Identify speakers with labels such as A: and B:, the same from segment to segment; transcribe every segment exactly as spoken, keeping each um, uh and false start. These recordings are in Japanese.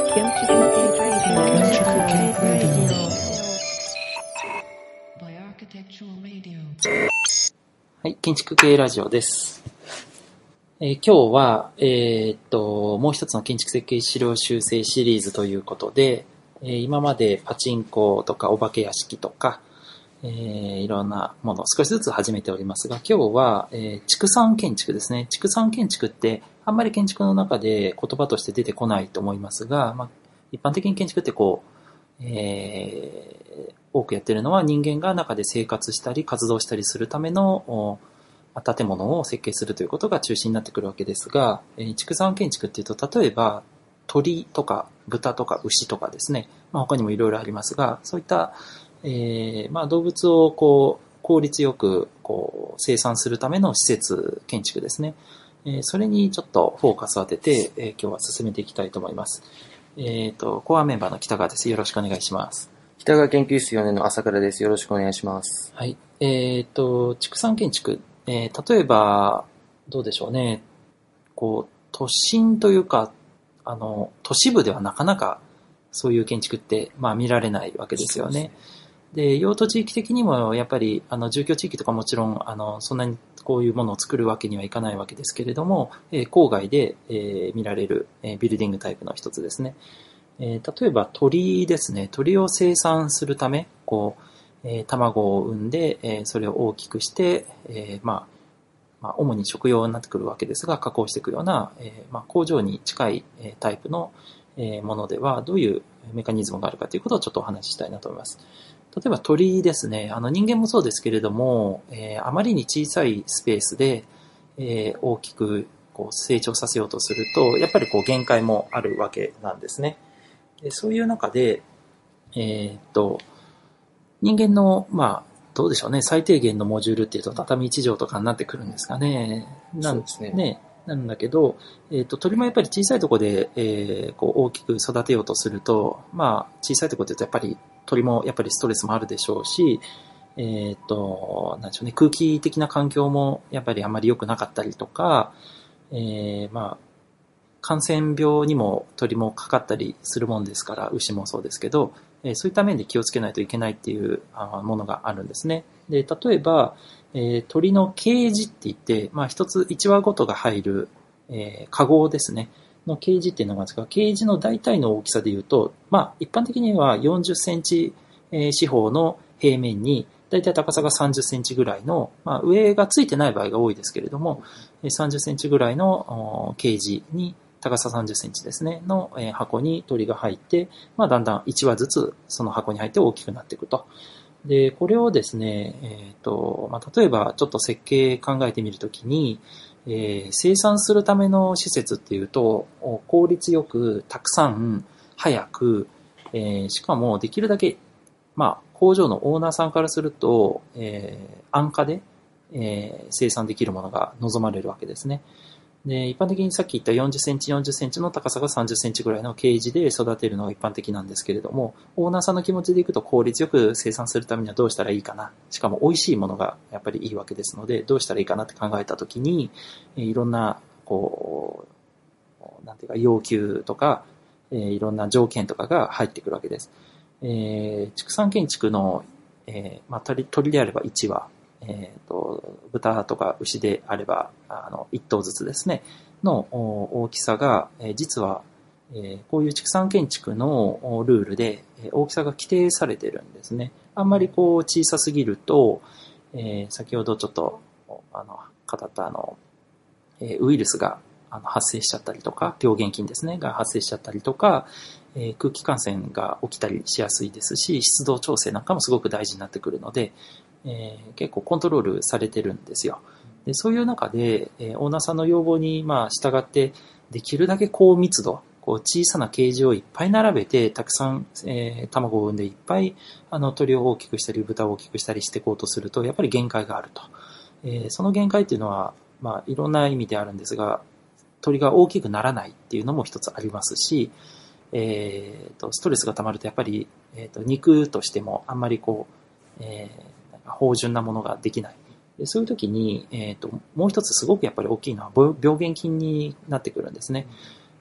A: はい、建築系ラジオです。えー、今日は、えー、っと、もう一つの建築設計資料修正シリーズということで、えー、今までパチンコとかお化け屋敷とか、えー、いろんなものを少しずつ始めておりますが、今日は、えー、畜産建築ですね。畜産建築ってあんまり建築の中で言葉として出てこないと思いますが、まあ、一般的に建築ってこう、えー、多くやってるのは人間が中で生活したり活動したりするための建物を設計するということが中心になってくるわけですが、えー、畜産建築っていうと、例えば鳥とか豚とか牛とかですね、まあ、他にもいろいろありますが、そういった、えーまあ、動物をこう効率よくこう生産するための施設建築ですね、えー、それにちょっとフォーカスを当てて、えー、今日は進めていきたいと思います。えーと、コアメンバーの北川です。よろしくお願いします。
B: 北川研究室よねんの朝倉です。よろしくお願いします。
A: はい。えーと、畜産建築、えー、例えばどうでしょうね。こう都心というか、あの都市部ではなかなかそういう建築ってまあ見られないわけですよね。で、用途地域的にもやっぱりあの住居地域とかもちろんあのそんなにこういうものを作るわけにはいかないわけですけれども、えー、郊外で、えー、見られる、えー、ビルディングタイプの一つですね。えー、例えば鳥ですね。鳥を生産するため、こう、えー、卵を産んで、えー、それを大きくして、えー、まあ、まあ、主に食用になってくるわけですが、加工していくような、えーまあ、工場に近い、えー、タイプの、えー、ものでは、どういうメカニズムがあるかということをちょっとお話ししたいなと思います。例えば鳥ですね。あの人間もそうですけれども、えー、あまりに小さいスペースで、えー、大きくこう成長させようとすると、やっぱりこう限界もあるわけなんですね。でそういう中で、えー、っと、人間の、まあ、どうでしょうね、最低限のモジュールっていうと畳いち畳とかになってくるんですかね。なん
B: そうですね。
A: ねなんだけど、えー、っと、鳥もやっぱり小さいところで、えー、こう大きく育てようとすると、まあ、小さいところで言うとやっぱり鳥もやっぱりストレスもあるでしょうし、えー、っと、なんでしょうね、空気的な環境もやっぱりあまり良くなかったりとか、えー、まあ、感染病にも鳥もかかったりするもんですから、牛もそうですけど、えー、そういった面で気をつけないといけないっていうあものがあるんですね。で、例えば、えー、鳥のケージって言って、まあ一つ一羽ごとが入る、えー、カゴですね。のケージっていうのがあるんですが、ケージの大体の大きさで言うと、まあ一般的にはよんじゅっセンチ四方の平面に、大体高さがさんじゅっセンチぐらいの、まあ上がついてない場合が多いですけれども、さんじゅっセンチぐらいのケージに、高ささんじゅっセンチですね、の箱に鳥が入って、まあ、だんだんいち羽ずつその箱に入って大きくなっていくと。で、これをですね、えっと、まあ、例えばちょっと設計考えてみるときに、えー、生産するための施設っていうと、効率よく、たくさん、早く、えー、しかもできるだけ、まあ、工場のオーナーさんからすると、えー、安価で、えー、生産できるものが望まれるわけですね。で、一般的にさっき言ったよんじゅっセンチ、よんじゅっセンチの高さがさんじゅっセンチぐらいのケージで育てるのが一般的なんですけれども、オーナーさんの気持ちでいくと効率よく生産するためにはどうしたらいいかな。しかも美味しいものがやっぱりいいわけですので、どうしたらいいかなって考えたときに、いろんな、こう、なんていうか、要求とか、いろんな条件とかが入ってくるわけです。えー、畜産建築の、えー、まあ、鳥、鳥であればいち羽。えーと、豚とか牛であればあのいっ頭ずつですねの大きさが、えー、実は、えー、こういう畜産建築のルールで大きさが規定されてるんですね。あんまりこう小さすぎると、えー、先ほどちょっとあの語ったあの、えー、ウイルスがあの発生しちゃったりとか、病原菌ですねが発生しちゃったりとか、えー、空気感染が起きたりしやすいですし、湿度調整なんかもすごく大事になってくるので、えー、結構コントロールされてるんですよ。でそういう中で、えー、オーナーさんの要望にまあ従ってできるだけ高密度、こう小さなケージをいっぱい並べてたくさん、えー、卵を産んでいっぱいあの鳥を大きくしたり豚を大きくしたりしていこうとするとやっぱり限界があると。えー、その限界っていうのは、まあ、いろんな意味であるんですが、鳥が大きくならないっていうのも一つありますし、えー、とストレスが溜まるとやっぱり、えー、と肉としてもあんまりこう、えー芳醇なものができない。でそういう時に、えーと、もう一つすごくやっぱり大きいのは病原菌になってくるんですね。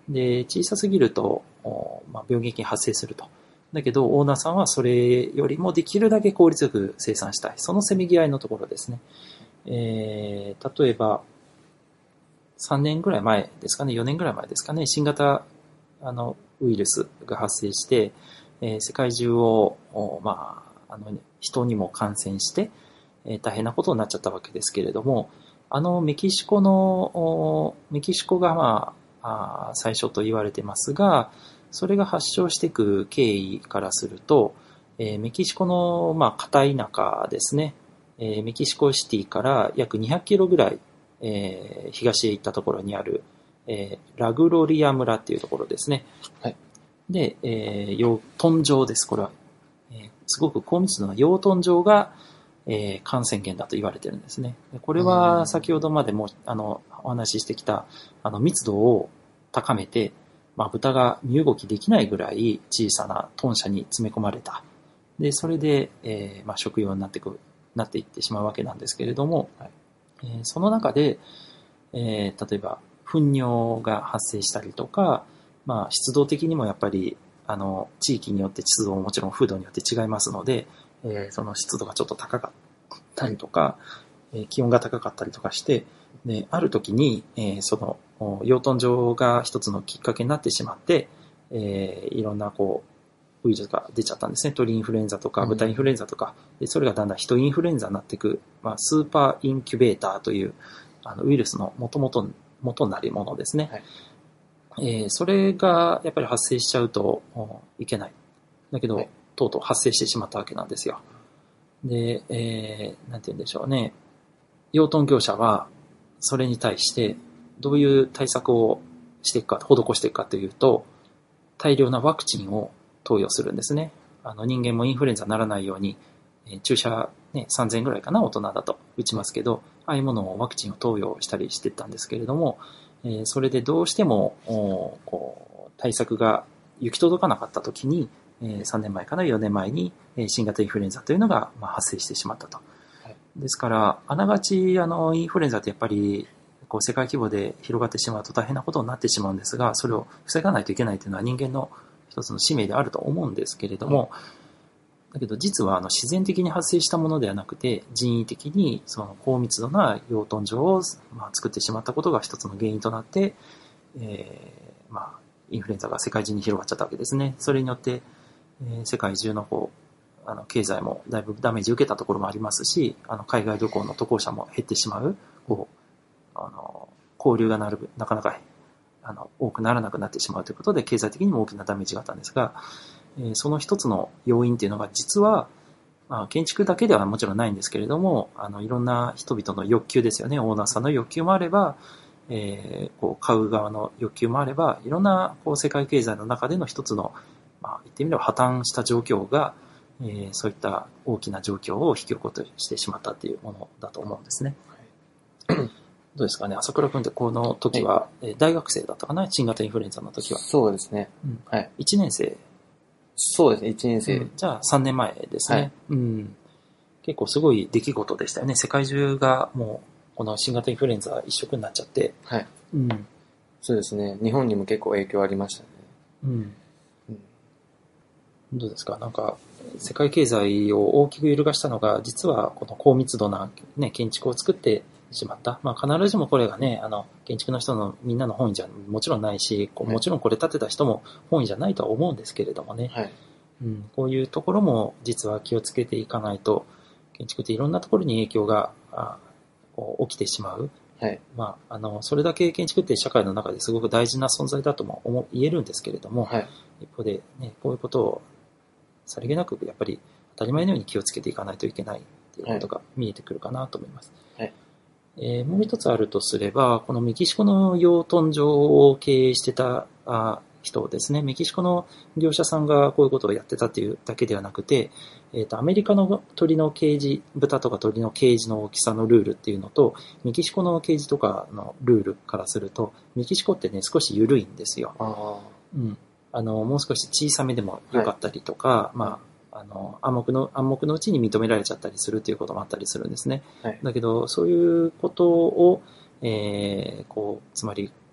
A: で、小さすぎると、まあ、病原菌発生すると。だけど、オーナーさんはそれよりもできるだけ効率よく生産したい。そのせめぎ合いのところですね。えー、例えば、さんねんぐらい前ですかね、よねんぐらい前ですかね、新型あのウイルスが発生して、えー、世界中を、まあ、あの人にも感染して、えー、大変なことになっちゃったわけですけれども、あのメキシコの、メキシコが、まあ、あ最初と言われてますが、それが発症していく経緯からすると、えー、メキシコの、まあ、片田舎ですね、えー、メキシコシティから約にひゃくキロぐらい、えー、東へ行ったところにある、えー、ラグロリア村っていうところですね。
B: はい。
A: で、えー、養豚場です、これは。えー、すごく高密度な養豚場が、えー、感染源だと言われてるんですね。これは先ほどまでもあのお話ししてきたあの密度を高めて、まあ、豚が身動きできないぐらい小さな豚舎に詰め込まれた。で、それで、えーまあ、食用になってく、なっていってしまうわけなんですけれども、はい、えー、その中で、えー、例えば糞尿が発生したりとか、まあ、湿度的にもやっぱりあの地域によって湿度ももちろん風土によって違いますので、えー、その湿度がちょっと高かったりとか、えー、気温が高かったりとかして、である時に、えー、その養豚場が一つのきっかけになってしまって、えー、いろんなこうウイルスが出ちゃったんですね。鳥インフルエンザとか豚インフルエンザとか、でそれがだんだん人インフルエンザになっていく、まあ、スーパーインキュベーターというあのウイルスの元々元になるものですね、はい、えー、それがやっぱり発生しちゃうといけない。だけど、はい、とうとう発生してしまったわけなんですよ。で、えー、なんて言うんでしょうね。養豚業者はそれに対してどういう対策をしていくか、施していくかというと、大量なワクチンを投与するんですね。あの人間もインフルエンザにならないように、えー、注射、ね、さんぜんえんぐらいかな、大人だと打ちますけど、ああいうものをワクチンを投与したりしてたんですけれども、えー、それでどうしてもこう対策が行き届かなかったときに、えー、さんねんまえからよねんまえに新型インフルエンザというのがまあ発生してしまったと。はい、ですから、あながちあのインフルエンザってやっぱりこう世界規模で広がってしまうと大変なことになってしまうんですが、それを防がないといけないというのは人間の一つの使命であると思うんですけれども、だけど実はあの自然的に発生したものではなくて、人為的にその高密度な養豚場をまあ作ってしまったことが一つの原因となって、えー、まあインフルエンザが世界中に広がっちゃったわけですね。それによって、えー、世界中のこうあの経済もだいぶダメージを受けたところもありますし、あの海外旅行の渡航者も減ってしまう、こうあの交流がなるなかなかあの多くならなくなってしまうということで、経済的にも大きなダメージがあったんですが、えー、その一つの要因というのが実は、まあ、建築だけではもちろんないんですけれども、あのいろんな人々の欲求ですよね。オーナーさんの欲求もあれば、えー、こう買う側の欲求もあれば、いろんなこう世界経済の中での一つの、まあ、言ってみれば破綻した状況が、えー、そういった大きな状況を引き起こしてしまったというものだと思うんですね。はい、どうですかね、朝倉君ってこの時は、はい、大学生だったかな、新型インフルエンザの時は。
B: そうですね。
A: うん、はい。いちねん生。
B: そうですね、いちねん生。
A: うん、じゃあさんねんまえですね、はい、うん。結構すごい出来事でしたよね。世界中がもうこの新型インフルエンザ一色になっちゃって。
B: はい。
A: うん。
B: そうですね。日本にも結構影響ありましたね。
A: うん。うん、どうですか、なんか世界経済を大きく揺るがしたのが、実はこの高密度な、ね、建築を作ってしまった。まあ必ずしもこれがね、あの建築の人のみんなの本意じゃもちろんないし、こうもちろんこれ建てた人も本意じゃないとは思うんですけれどもね。はい、うん、こういうところも実は気をつけていかないと、建築っていろんなところに影響があこう起きてしまう。はい、まあ、あのそれだけ建築って社会の中ですごく大事な存在だとも思言えるんですけれども、はい、一方で、ね、こういうことをさりげなくやっぱり当たり前のように気をつけていかないといけないということが見えてくるかなと思います。はい、えー、もう一つあるとすれば、このメキシコの養豚場を経営してたあ人ですね、メキシコの業者さんがこういうことをやってたというだけではなくて、えーと、アメリカの鳥のケージ、豚とか鳥のケージの大きさのルールっていうのと、メキシコのケージとかのルールからすると、メキシコってね、少し緩いんですよ。あ、うん、あのもう少し小さめでもよかったりとか、はい、まあ、あの暗黙の暗黙のうちに認められちゃったりするということもあったりするんですね。はい、だけどそういうことを、えー、こうつまり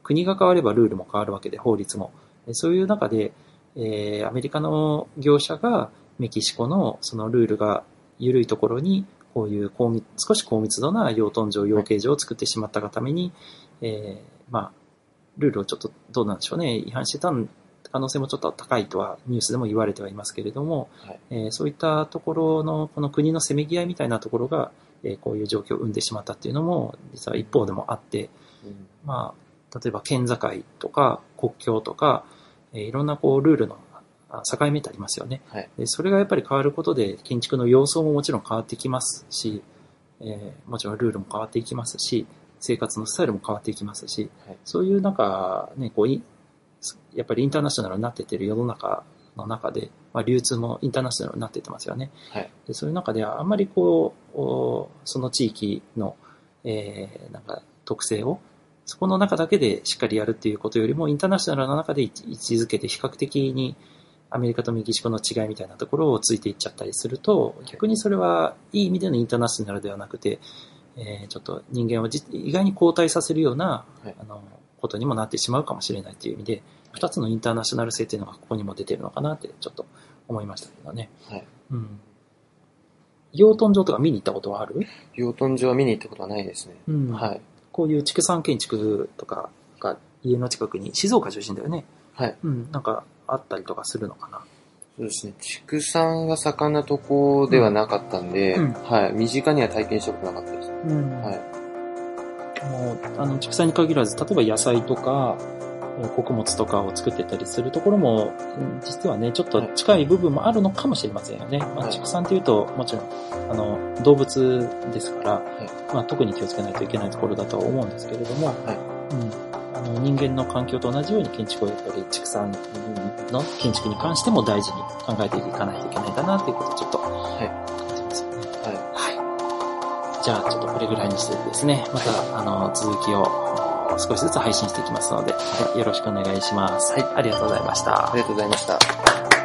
A: 国が変わればルールも変わるわけで、法律も。そういう中で、えー、アメリカの業者がメキシコのそのルールが緩いところに、こういう高密少し高密度な養豚場、養鶏場を作ってしまったがために、えー、まあ、ルールをちょっとどうなんでしょうね、違反してた可能性もちょっと高いとはニュースでも言われてはいますけれども、はい、えー、そういったところのこの国のせめぎ合いみたいなところが、えー、こういう状況を生んでしまったっていうのも実は一方でもあって、うん、まあ、例えば県境とか国境とか、えー、いろんなこうルールの境目ってありますよね、はい、でそれがやっぱり変わることで建築の様相ももちろん変わってきますし、えー、もちろんルールも変わっていきますし、生活のスタイルも変わっていきますし、はい、そういう中、ね、こういやっぱりインターナショナルになっていってる世の中の中で、まあ、流通もインターナショナルになっていってますよね、はい、でそういう中ではあんまりこうその地域の、えー、なんか特性をそこの中だけでしっかりやるっていうことよりもインターナショナルの中で位置づけて比較的にアメリカとメキシコの違いみたいなところをついていっちゃったりすると、逆にそれはいい意味でのインターナショナルではなくて、えー、ちょっと人間を意外に後退させるような、はい、あのことにもなってしまうかもしれないという意味で、二つのインターナショナル性っていうのがここにも出てるのかなってちょっと思いましたけどね。はい。うん。養豚場とか見に行ったことはある？
B: 養豚場は見に行ったことはないですね。
A: うん。はい。こういう畜産建築とかが家の近くに、静岡中心だよね。はい。うん。なんかあったりとかするのかな。
B: そうですね。畜産が盛んなとこではなかったんで、うん、はい。身近には体験したことなかったです。うん。はい。
A: もう、あの、畜産に限らず、例えば野菜とか、穀物とかを作ってたりするところも、実はね、ちょっと近い部分もあるのかもしれませんよね。はい、まあ、畜産っていうと、もちろん、あの、動物ですから、はい、まあ、特に気をつけないといけないところだとは思うんですけれども、はい、うん、あの人間の環境と同じように建築をやっぱり畜産の建築に関しても大事に考えていかないといけないかなということをちょっと感じますよね。はい。はい。じゃあ、ちょっとこれぐらいにしてですね、また、はい、あの、続きを、少しずつ配信していきますので、はい、よろしくお願いします。はい。ありがとうございました。
B: ありがとうございました。